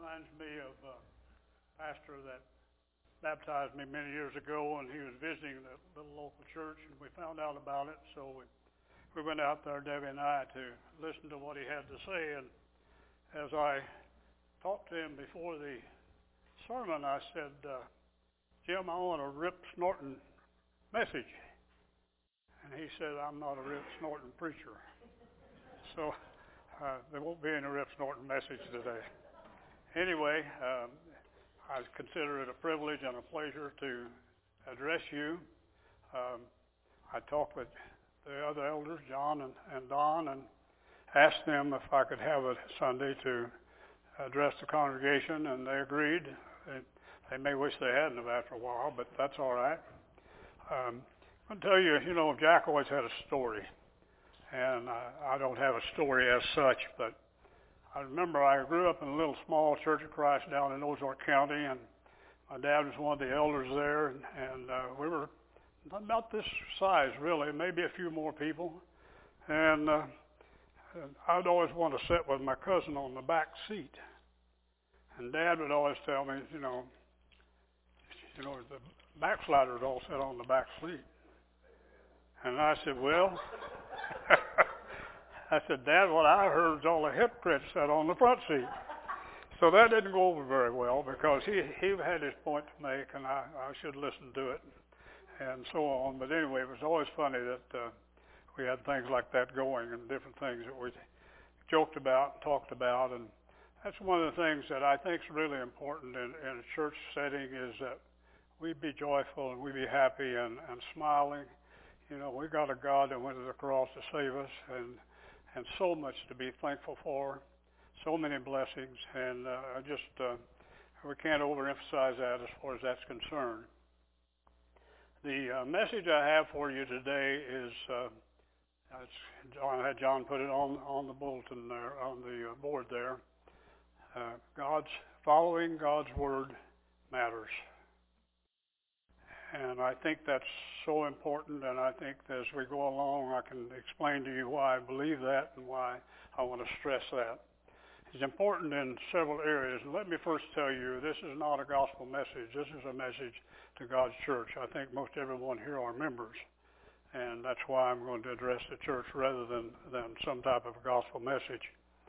reminds me of a pastor that baptized me many years ago, and he was visiting the little local church, and we found out about it. So we went out there, Debbie and I, to listen to what he had to say. And as I talked to him before the sermon, I said, Jim, I want a rip snorting message. And he said, I'm not a rip snorting preacher. So there won't be any rip snorting message today. Anyway, I consider it a privilege and a pleasure to address you. I talked with the other elders, John and Don, and asked them if I could have a Sunday to address the congregation, and they agreed. They may wish they hadn't have after a while, but that's all right. I'll tell you, Jack always had a story, and I don't have a story as such, but I remember I grew up in a little small Church of Christ down in Ozark County, and my dad was one of the elders there, and we were about this size, really, maybe a few more people. And I'd always want to sit with my cousin on the back seat. And Dad would always tell me, the backsliders all sit on the back seat. And I said, well, I said, Dad, what I heard is all the hypocrites sat on the front seat. So that didn't go over very well because he had his point to make, and I should listen to it, and so on. But anyway, it was always funny that we had things like that going and different things that we joked about and talked about. And that's one of the things that I think is really important in a church setting is that we be joyful and we be happy and smiling. We got a God that went to the cross to save us, and so much to be thankful for, so many blessings, and we can't overemphasize that as far as that's concerned. The message I have for you today is, I had John put it on the bulletin there, on the board there. Following God's Word matters. And I think that's so important, and I think as we go along, I can explain to you why I believe that and why I want to stress that. It's important in several areas. And let me first tell you, this is not a gospel message. This is a message to God's church. I think most everyone here are members, and that's why I'm going to address the church rather than some type of gospel message.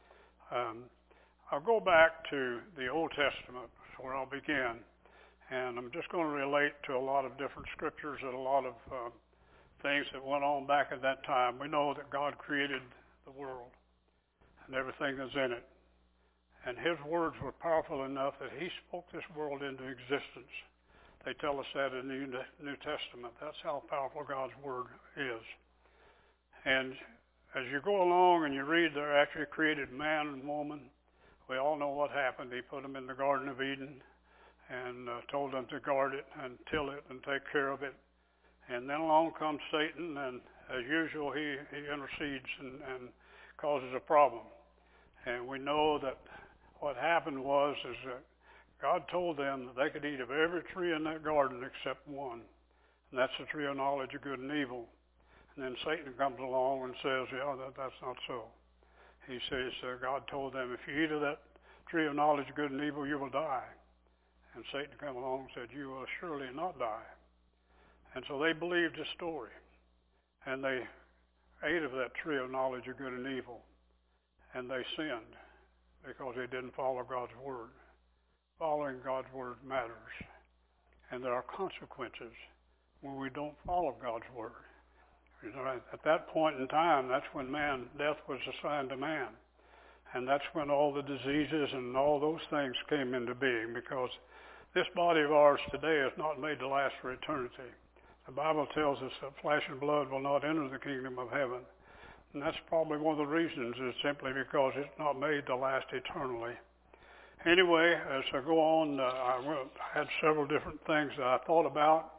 I'll go back to the Old Testament, where I'll begin. And I'm just going to relate to a lot of different scriptures and a lot of things that went on back at that time. We know that God created the world and everything that's in it. And his words were powerful enough that he spoke this world into existence. They tell us that in the New Testament. That's how powerful God's word is. And as you go along and you read, they actually created man and woman. We all know what happened. He put them in the Garden of Eden and told them to guard it and till it and take care of it. And then along comes Satan, and as usual, he intercedes and causes a problem. And we know that what happened is that God told them that they could eat of every tree in that garden except one, and that's the tree of knowledge of good and evil. And then Satan comes along and says, that's not so. He says, God told them, if you eat of that tree of knowledge of good and evil, you will die. And Satan came along and said, you will surely not die. And so they believed his story. And they ate of that tree of knowledge of good and evil. And they sinned because they didn't follow God's word. Following God's word matters. And there are consequences when we don't follow God's word. At that point in time, that's when death was assigned to man. And that's when all the diseases and all those things came into being, because this body of ours today is not made to last for eternity. The Bible tells us that flesh and blood will not enter the kingdom of heaven. And that's probably one of the reasons, is simply because it's not made to last eternally. Anyway, as I go on, I had several different things that I thought about.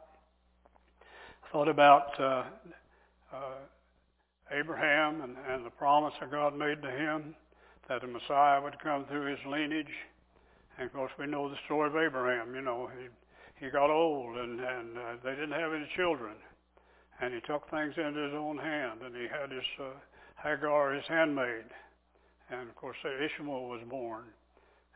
Abraham and the promise that God made to him, that the Messiah would come through his lineage. And of course, we know the story of Abraham. He got old and they didn't have any children. And he took things into his own hand, and he had his Hagar, his handmaid. And of course, Ishmael was born.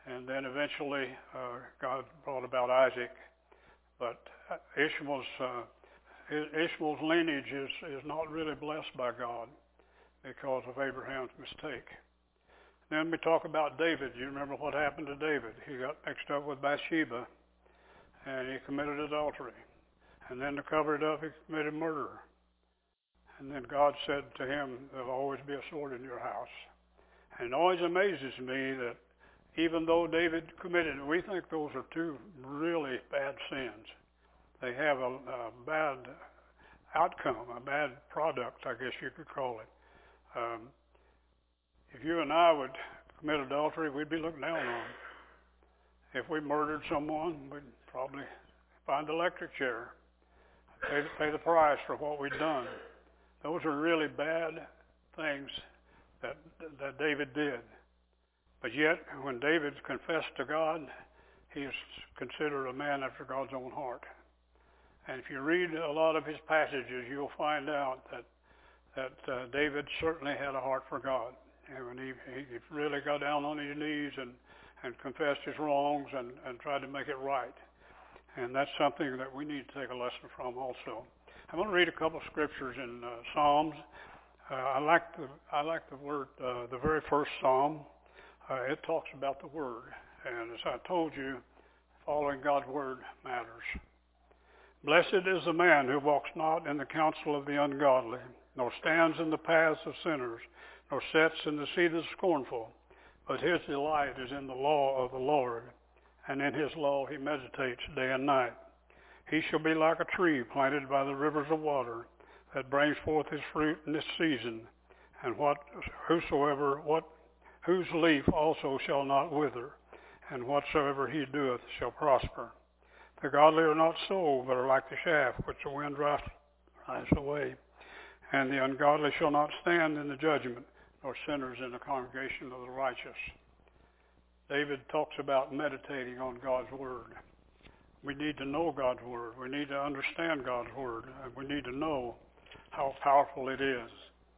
And then eventually God brought about Isaac. But Ishmael's lineage is not really blessed by God because of Abraham's mistake. Then we talk about David. You remember what happened to David? He got mixed up with Bathsheba, and he committed adultery. And then to cover it up, he committed murder. And then God said to him, there'll always be a sword in your house. And it always amazes me that even though David committed, we think those are two really bad sins. They have a bad outcome, a bad product, I guess you could call it. If you and I would commit adultery, we'd be looked down on. If we murdered someone, we'd probably find the electric chair, pay the price for what we'd done. Those are really bad things that David did. But yet, when David confessed to God, he is considered a man after God's own heart. And if you read a lot of his passages, you'll find out that David certainly had a heart for God. And when he really got down on his knees and confessed his wrongs and tried to make it right. And that's something that we need to take a lesson from also. I'm going to read a couple of scriptures in Psalms. I like the word, the very first Psalm. It talks about the Word. And as I told you, following God's Word matters. Blessed is the man who walks not in the counsel of the ungodly, nor stands in the paths of sinners, nor sits in the seat of the scornful. But his delight is in the law of the Lord, and in his law he meditates day and night. He shall be like a tree planted by the rivers of water, that brings forth his fruit in its season, and whose leaf also shall not wither, and whatsoever he doeth shall prosper. The godly are not so, but are like the chaff which the wind drives away. And the ungodly shall not stand in the judgment, nor sinners in the congregation of the righteous. David talks about meditating on God's Word. We need to know God's Word. We need to understand God's Word. And we need to know how powerful it is.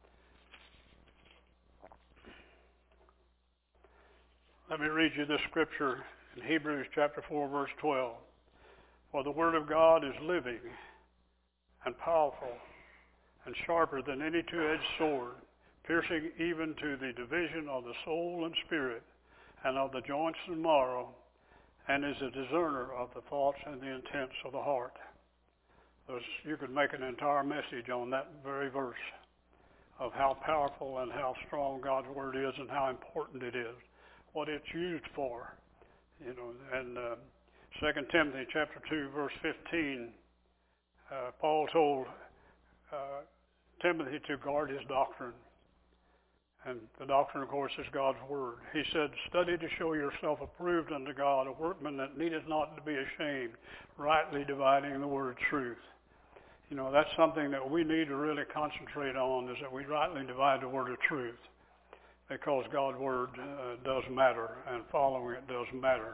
Let me read you this scripture in Hebrews chapter 4, verse 12. For the Word of God is living and powerful and sharper than any two-edged sword, piercing even to the division of the soul and spirit and of the joints and marrow, and is a discerner of the thoughts and the intents of the heart. You could make an entire message on that very verse of how powerful and how strong God's Word is and how important it is, what it's used for. And 2 Timothy chapter 2, verse 15, Paul told Timothy to guard his doctrine. And the doctrine, of course, is God's Word. He said, study to show yourself approved unto God, a workman that needeth not to be ashamed, rightly dividing the word of truth. That's something that we need to really concentrate on, is that we rightly divide the word of truth, because God's Word does matter, and following it does matter.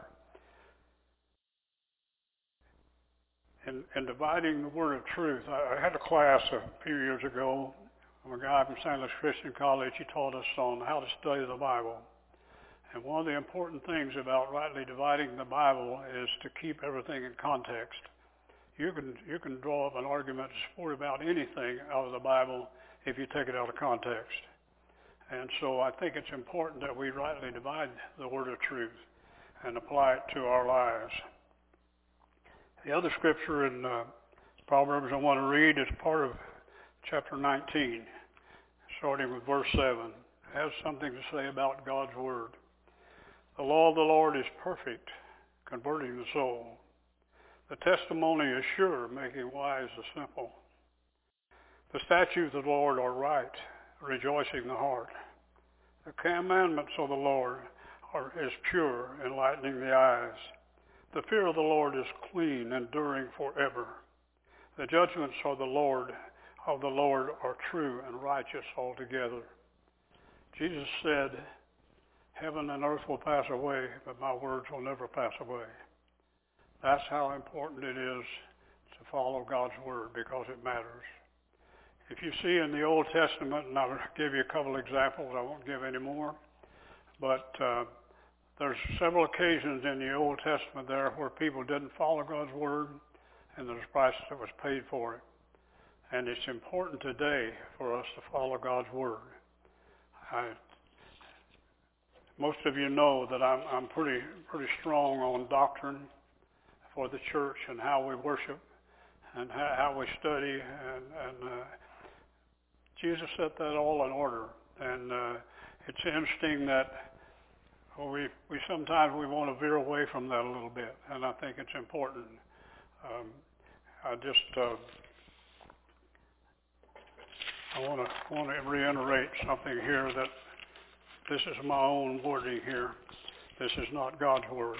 In dividing the word of truth, I had a class a few years ago. A guy from St. Louis Christian College. He taught us on how to study the Bible. And one of the important things about rightly dividing the Bible is to keep everything in context. You can draw up an argument to support about anything out of the Bible if you take it out of context. And so I think it's important that we rightly divide the word of truth and apply it to our lives. The other scripture in Proverbs I want to read is part of chapter 19, starting with verse 7. It has something to say about God's Word. The law of the Lord is perfect, converting the soul. The testimony is sure, making wise the simple. The statutes of the Lord are right, rejoicing the heart. The commandments of the Lord is pure, enlightening the eyes. The fear of the Lord is clean, enduring forever. The judgments of the Lord are true and righteous altogether. Jesus said, heaven and earth will pass away, but my words will never pass away. That's how important it is to follow God's Word, because it matters. If you see in the Old Testament, and I'll give you a couple examples, I won't give any more, but There's several occasions in the Old Testament there where people didn't follow God's word, and there's a price that was paid for it. And it's important today for us to follow God's word. Most of you know that I'm pretty strong on doctrine for the church and how we worship and how we study, and Jesus set that all in order. And it's interesting that we sometimes we want to veer away from that a little bit, and I think it's important. I want to reiterate something here, that this is my own wording here. This is not God's word.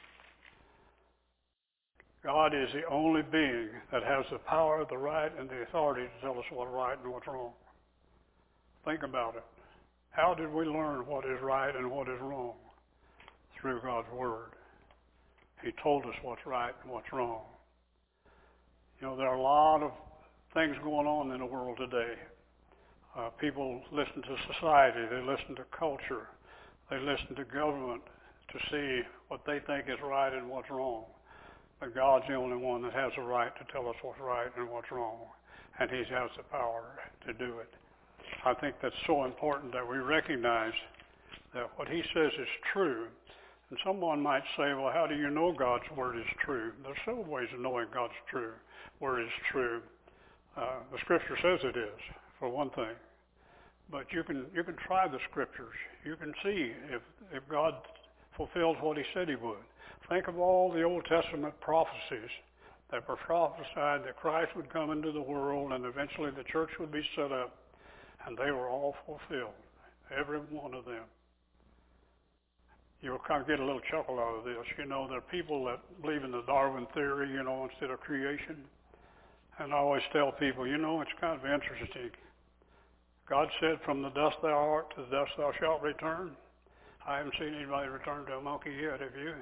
God is the only being that has the power, the right, and the authority to tell us what's right and what's wrong. Think about it. How did we learn what is right and what is wrong? Through God's word. He told us what's right and what's wrong. You know, there are a lot of things going on in the world today. People listen to society, they listen to culture, they listen to government to see what they think is right and what's wrong. But God's the only one that has the right to tell us what's right and what's wrong, and He has the power to do it. I think that's so important that we recognize that what He says is true. And someone might say, well, how do you know God's word is true? There's several ways of knowing God's word is true. The Scripture says it is, for one thing. But you can try the Scriptures. You can see if God fulfills what He said He would. Think of all the Old Testament prophecies that were prophesied that Christ would come into the world and eventually the church would be set up, and they were all fulfilled, every one of them. You'll kind of get a little chuckle out of this. You know, there are people that believe in the Darwin theory, you know, instead of creation. And I always tell people, you know, it's kind of interesting. God said, from the dust thou art, to the dust thou shalt return. I haven't seen anybody return to a monkey yet, have you?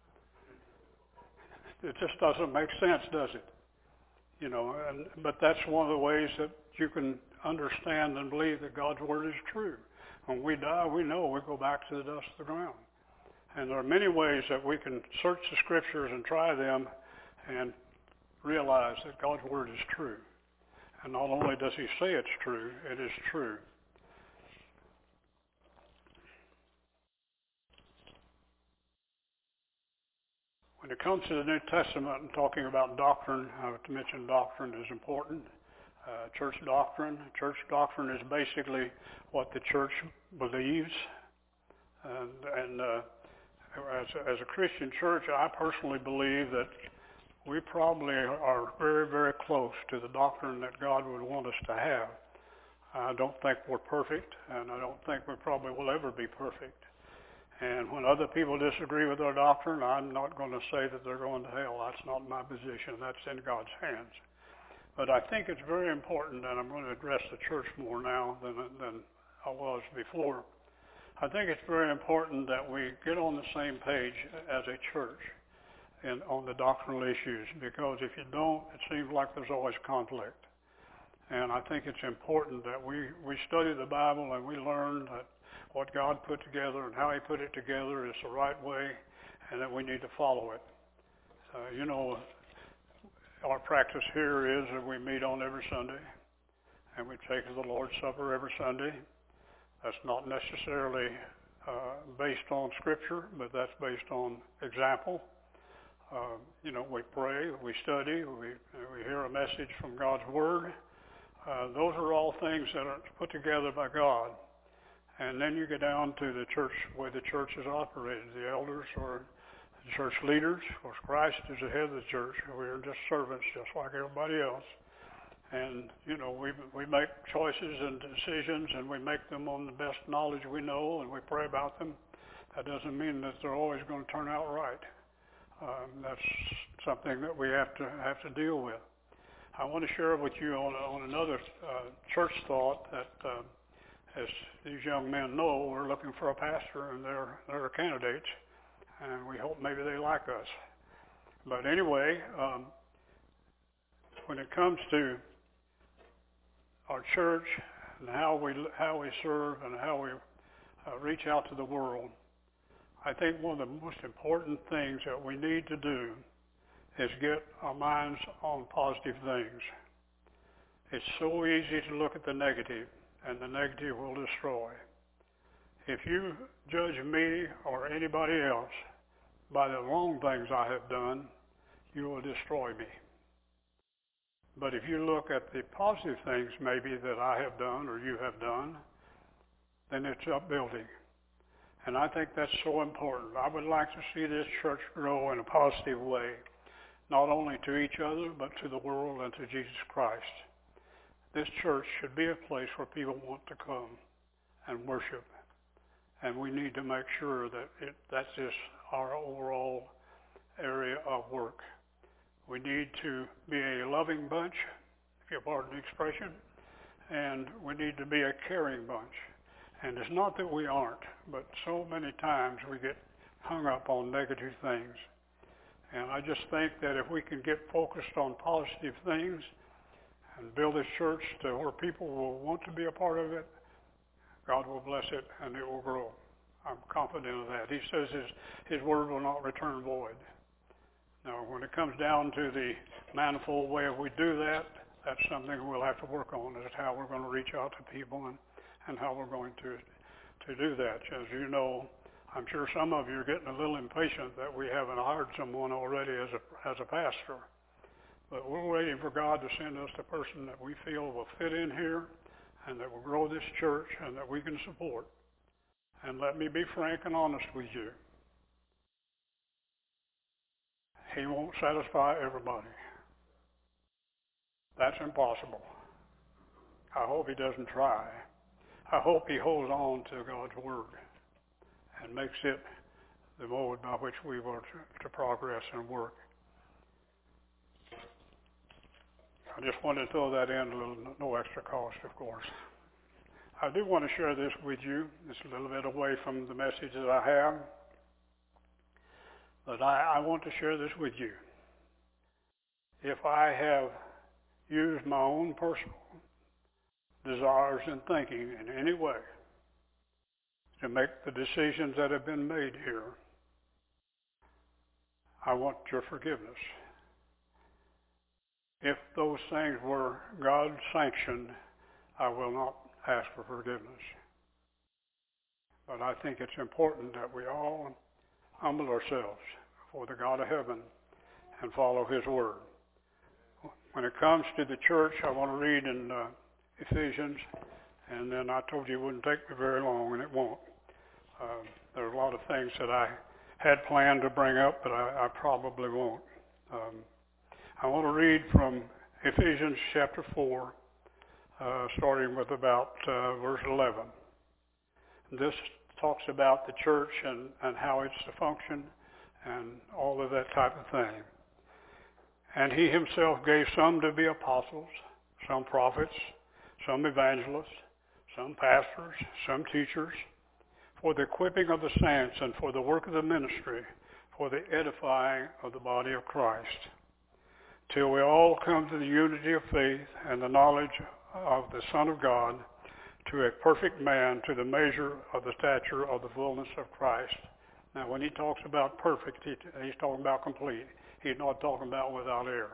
It just doesn't make sense, does it? You know, but that's one of the ways that you can understand and believe that God's word is true. When we die, we know we go back to the dust of the ground. And there are many ways that we can search the Scriptures and try them and realize that God's word is true. And not only does He say it's true, it is true. When it comes to the New Testament and talking about doctrine, I have to mention doctrine is important. Church doctrine is basically what the church believes. And as a Christian church, I personally believe that we probably are very, very close to the doctrine that God would want us to have. I don't think we're perfect, and I don't think we probably will ever be perfect. And when other people disagree with our doctrine, I'm not going to say that they're going to hell. That's not my position. That's in God's hands. But I think it's very important, and I'm going to address the church more now than I was before. I think it's very important that we get on the same page as a church and on the doctrinal issues, because if you don't, it seems like there's always conflict. And I think it's important that we study the Bible and we learn that what God put together and how He put it together is the right way, and that we need to follow it. You know, our practice here is that we meet on every Sunday, and we take the Lord's Supper every Sunday. That's not necessarily based on Scripture, but that's based on example. You know, we pray, we study, we hear a message from God's Word. Those are all things that are put together by God. And then you get down to the church, the way the church is operated. The elders or the church leaders, of course, Christ is the head of the church. We are just servants, just like everybody else. And, you know, we make choices and decisions, and we make them on the best knowledge we know, and we pray about them. That doesn't mean that they're always going to turn out right. That's something that we have to deal with. I want to share with you on another church thought that, as these young men know, we're looking for a pastor, and they're candidates, and we hope maybe they like us. But anyway, when it comes to our church and how we serve and how we reach out to the world, I think one of the most important things that we need to do is get our minds on positive things. It's so easy to look at the negative, and the negative will destroy. If you judge me or anybody else by the wrong things I have done, you will destroy me. But if you look at the positive things maybe that I have done or you have done, then it's upbuilding. And I think that's so important. I would like to see this church grow in a positive way, not only to each other, but to the world and to Jesus Christ. This church should be a place where people want to come and worship. And we need to make sure that that's just our overall area of work. We need to be a loving bunch, if you'll pardon the expression, and we need to be a caring bunch. And it's not that we aren't, but so many times we get hung up on negative things. And I just think that if we can get focused on positive things and build this church to where people will want to be a part of it, God will bless it and it will grow. I'm confident of that. He says his word will not return void. Now, when it comes down to the manifold way we do that, that's something we'll have to work on, is how we're going to reach out to people and how we're going to do that. As you know, I'm sure some of you are getting a little impatient that we haven't hired someone already as a pastor. But we're waiting for God to send us the person that we feel will fit in here and that will grow this church and that we can support. And let me be frank and honest with you. He won't satisfy everybody. That's impossible. I hope he doesn't try. I hope he holds on to God's word and makes it the mode by which we were to progress and work. I just wanted to throw that in, no extra cost, of course. I do want to share this with you. It's a little bit away from the message that I have, but I want to share this with you. If I have used my own personal desires and thinking in any way to make the decisions that have been made here, I want your forgiveness. If those things were God sanctioned, I will not ask for forgiveness. But I think it's important that we all humble ourselves before the God of heaven and follow his word. When it comes to the church, I want to read in Ephesians, and then I told you it wouldn't take me very long, and it won't. There are a lot of things that I had planned to bring up, but I probably won't. I want to read from Ephesians chapter 4, starting with about verse 11. This talks about the church and how it's to function and all of that type of thing. And he himself gave some to be apostles, some prophets, some evangelists, some pastors, some teachers, for the equipping of the saints and for the work of the ministry, for the edifying of the body of Christ, till we all come to the unity of faith and the knowledge of the Son of God, to a perfect man, to the measure of the stature of the fullness of Christ. Now, when he talks about perfect, he's talking about complete. He's not talking about without error.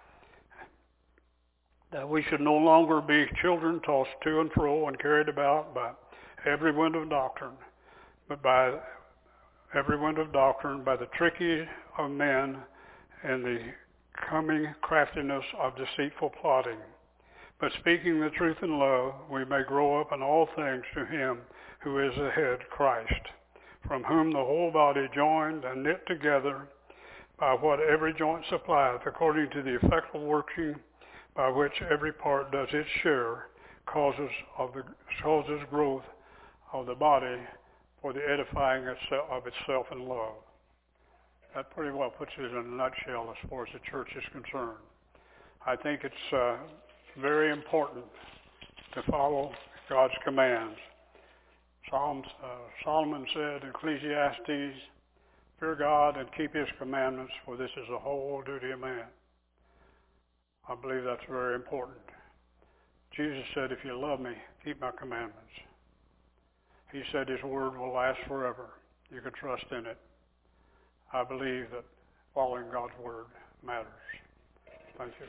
That we should no longer be children tossed to and fro and carried about by every wind of doctrine, but by every wind of doctrine, by the trickery of men and the coming craftiness of deceitful plotting. But speaking the truth in love, we may grow up in all things to him who is the head, Christ, from whom the whole body joined and knit together by what every joint supplieth, according to the effectual working by which every part does its share, causes growth of the body for the edifying of itself in love. That pretty well puts it in a nutshell as far as the church is concerned. I think it's very important to follow God's commands. Solomon said in Ecclesiastes, fear God and keep his commandments, for this is the whole duty of man. I believe that's very important. Jesus said, if you love me, keep my commandments. He said his word will last forever. you can trust in it. I believe that following God's word matters. Thank you.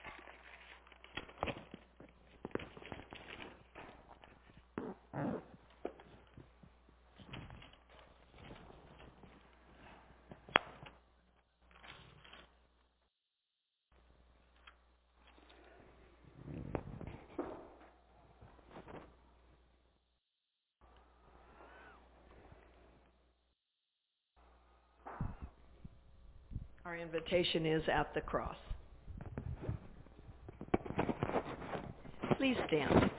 Our invitation is at the cross. Please stand.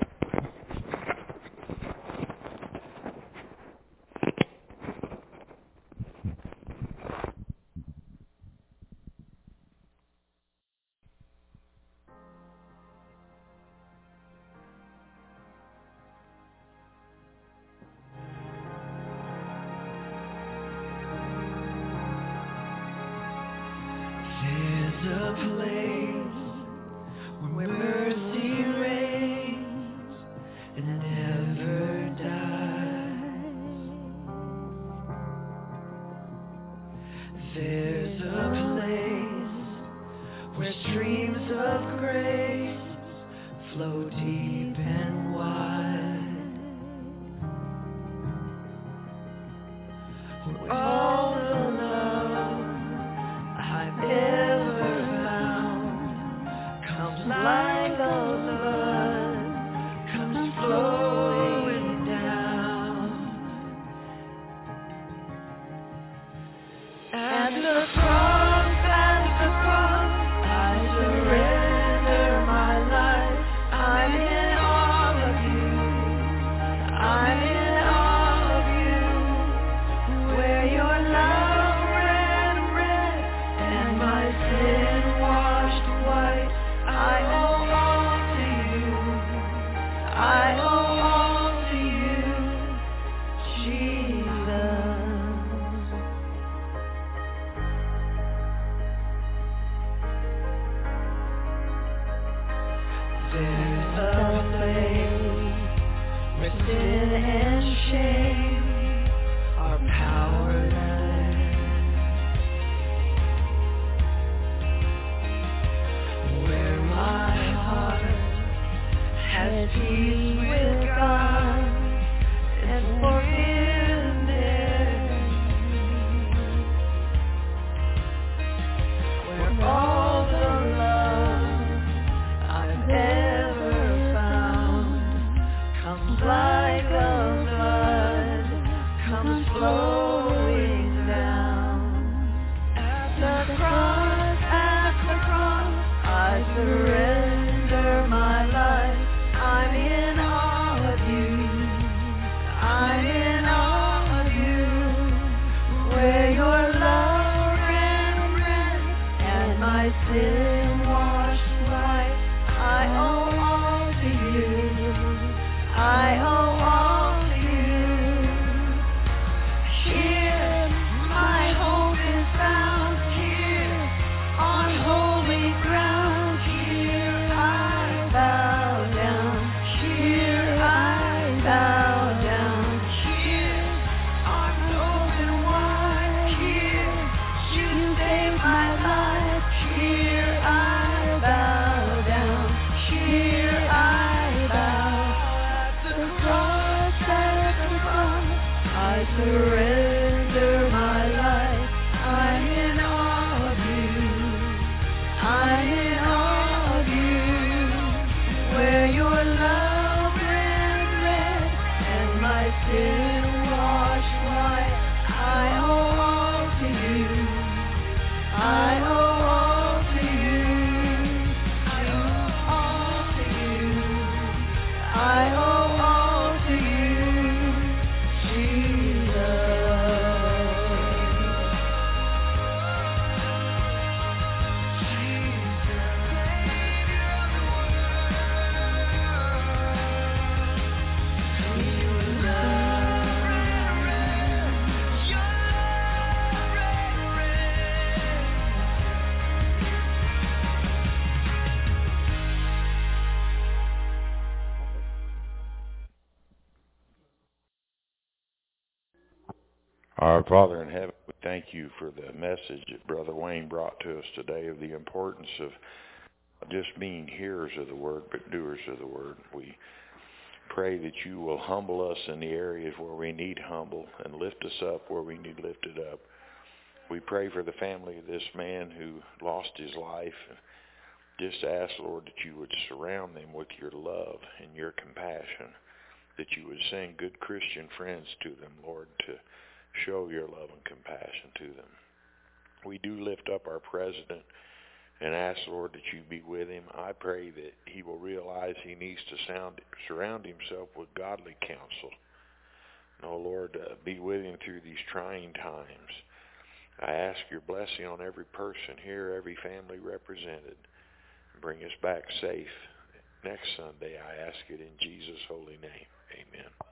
Our Father in heaven, we thank you for the message that Brother Wayne brought to us today of the importance of just being hearers of the word, but doers of the word. We pray that you will humble us in the areas where we need humble and lift us up where we need lifted up. We pray for the family of this man who lost his life. Just ask, Lord, that you would surround them with your love and your compassion, that you would send good Christian friends to them, Lord, to show your love and compassion to them. We do lift up our president and ask, Lord, that you be with him. I pray that he will realize he needs to surround himself with godly counsel. Oh, Lord, be with him through these trying times. I ask your blessing on every person here, every family represented. Bring us back safe next Sunday. I ask it in Jesus' holy name. Amen.